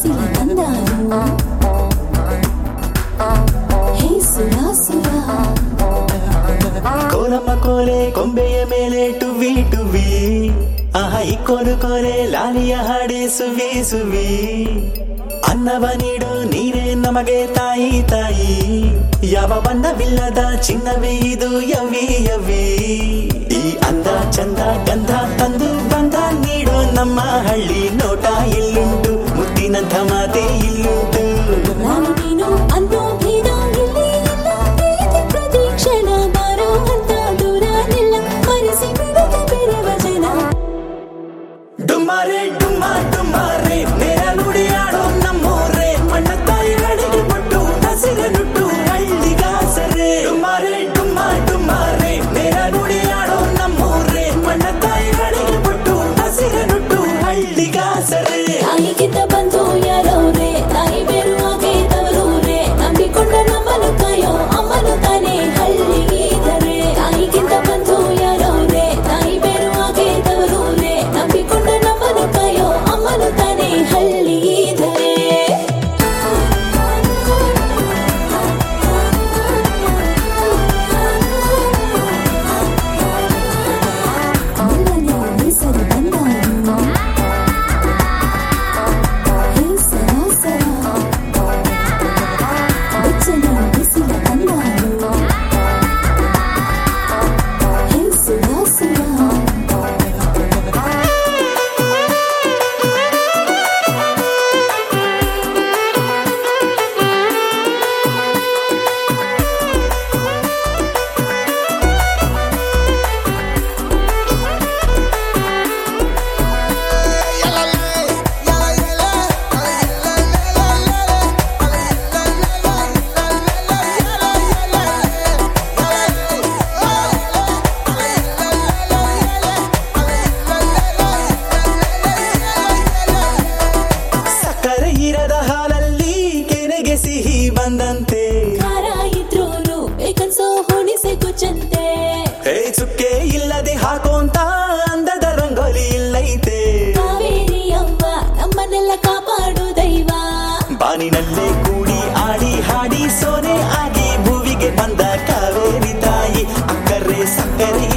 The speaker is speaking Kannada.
ಬಿಸಿಲ ತಂದಾರು ಹೇ ಸುರಾಸುರ ಕೋಲಮ್ಮ ಕೋಲೆ ಕೊಂಬೆಯ ಮೇಲೆ ಟುವಿ ಟುವಿ ಆಹ ಈ ಕೋಲು ಕೋಲೆ ಲಾಲಿಯ ಹಾಡೆ ಸುವಿ ಸುವಿ ಅನ್ನವ ನೀಡು ನೀರೇ ನಮಗೆ ತಾಯಿ ತಾಯಿ ಯಾವ ಬಣ್ಣವಿಲ್ಲದ ಚಿನ್ನವೇ ಇದು ಯವಿ ಯವಿ ಈ ಅಂದ ಚಂದ ಗಂಧ ತಂದು ಬಂದ ನೀಡು ನಮ್ಮ ಹಳ್ಳಿ ನೋಟ ಇಲ್ಲುಂಟು ಮುತ್ತಿನಂಥ ಮಾತೆ ಇಲ್ಲುಂಟು ನಾನು ನೀನು ಅನ್ನೋ ಭೇದ ಇಲ್ಲಿ ಇಲ್ಲ ಪ್ರೀತಿ ಪ್ರತಿಕ್ಷಣ ಬಾರೋ ಅಂತ ದೂರ ನಿಲ್ಲ ಮರೆಸಿ ಬಿಡುತ್ತ ಬೇರೆ ವಚನ ಡುಮ್ಮಾರೆ ಡುಮ್ಮ ಡುಮ್ಮಾರೆ ನೇರ ನುಡಿಯಾಡೋ ನಮ್ಮೋರೆ ಮಣ್ಣ ತಾಯಿ ಹಡಿಗೆ ಪಟ್ಟು ಹಸಿರ ನುಟ್ಟು ಹಳ್ಳಿಗಾಸರೆ ಡುಮ್ಮಾರೆ ಡುಮ್ಮ ಡುಮ್ಮಾರೆ ನೇರ ನುಡಿಯಾಡೋ ನಮ್ಮೋರೆ ಮಣ್ಣ ತಾಯಿ ಹಡಿಗೆ ಪಟ್ಟು ಹಸಿರ ನುಟ್ಟು ಹಳ್ಳಿಗಾಸರೆ ತಾಯಿಗಿಂತ ಬಂದು ಯಾರವ್ರೆ ತಾಯಿ ಬೇರುವಾಗೆ ತವರೂರೆ ನಂಬಿಕೊಂಡ ನಮ್ಮನ್ನು ಕಾಯೋ ಅಮ್ಮನು ತಾನೇ ಹಳ್ಳಿಗಿದರೆ ತಾಯಿಗಿಂತ ಬಂದು ಯಾರವ್ರೆ ತಾಯಿ ಬೇರುವಾಗೆ ತವರೂರೆ ನಂಬಿಕೊಂಡ ನಮ್ಮನ್ನು ಕಾಯೋ ಅಮ್ಮನು ತಾನೇ ಹಳ್ಳಿಗಿದರೆ ಮುಳ್ಳನೆ ಹೆಸರು ಬಂದಾರು ಹೇ ಸರಾಸರ ಬೆಚ್ಚನೆ ಬಿಸಿಲ ತಂದಾರು ಹೇ ಸುರಾಸುರ ಸಕ್ಕರೆ ಇರದ ಹಾಲಲ್ಲಿ ಕೆನೆಗೆ ಸಿಹಿ ಬಂದಂತೆ ಖಾರ ಇದ್ರೂನು ಬೇಕನ್ಸೋ ಹುಣಿಸೆ ಕುಚ್ಚಂತೆ ಹೇ ಚುಕ್ಕೆ ಇಲ್ಲದೆ ಹಾಕೋಂತ ಅಂದದ ರಂಗೋಲಿ ಇಲ್ಲೈತೆ ಕಾವೇರಿ ಅವ್ವ ನಮ್ಮನ್ನೆಲ್ಲ ಕಾಪಾಡು ದೈವ ಬಾನಿನಲ್ಲೇ ಕೂಡಿ ಆಡಿ ಹಾಡಿ ಸೋನೆ ಆಗಿ ಭೂವಿಗೆ ಬಂದ ಕಾವೇರಿ ತಾಯಿ ಅಕ್ಕರೆ ಸಕ್ಕರೆ